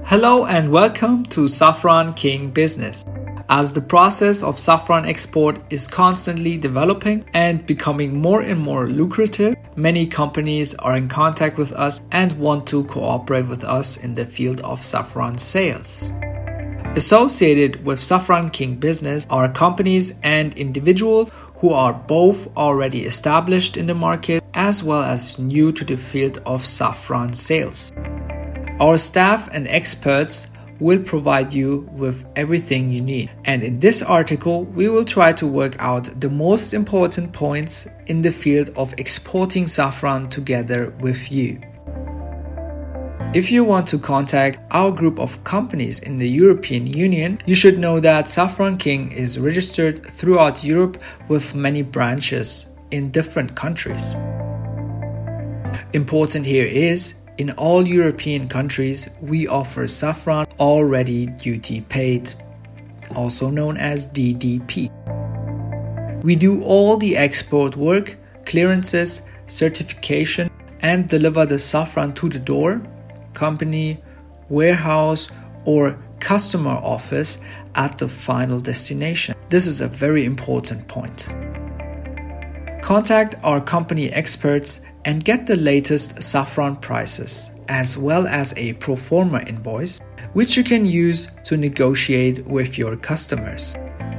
Hello and welcome to Saffron King Business. As the process of saffron export is constantly developing and becoming more and more lucrative, many companies are in contact with us and want to cooperate with us in the field of saffron sales. Associated with Saffron King Business are companies and individuals who are both already established in the market as well as new to the field of saffron sales. Our staff and experts will provide you with everything you need. And in this article, we will try to work out the most important points in the field of exporting saffron together with you. If you want to contact our group of companies in the European Union, you should know that Saffron King is registered throughout Europe with many branches in different countries. Important here is, in all European countries, we offer saffron already duty paid, also known as DDP. We do all the export work, clearances, certification, and deliver the saffron to the door, company, warehouse, or customer office at the final destination. This is a very important point. Contact our company experts and get the latest saffron prices, as well as a pro forma invoice, which you can use to negotiate with your customers.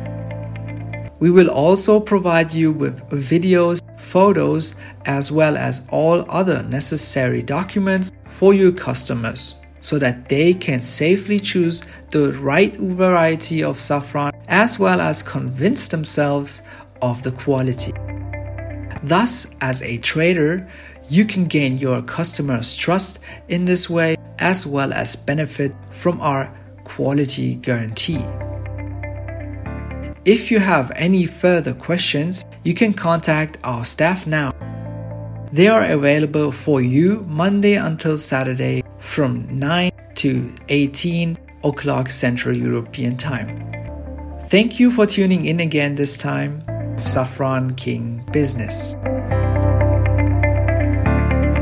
We will also provide you with videos, photos, as well as all other necessary documents for your customers, so that they can safely choose the right variety of saffron, as well as convince themselves of the quality. Thus, as a trader, you can gain your customers' trust in this way, as well as benefit from our quality guarantee. If you have any further questions, you can contact our staff now. They are available for you Monday until Saturday from 9 to 18 o'clock Central European Time. Thank you for tuning in again this time. Saffron King Business.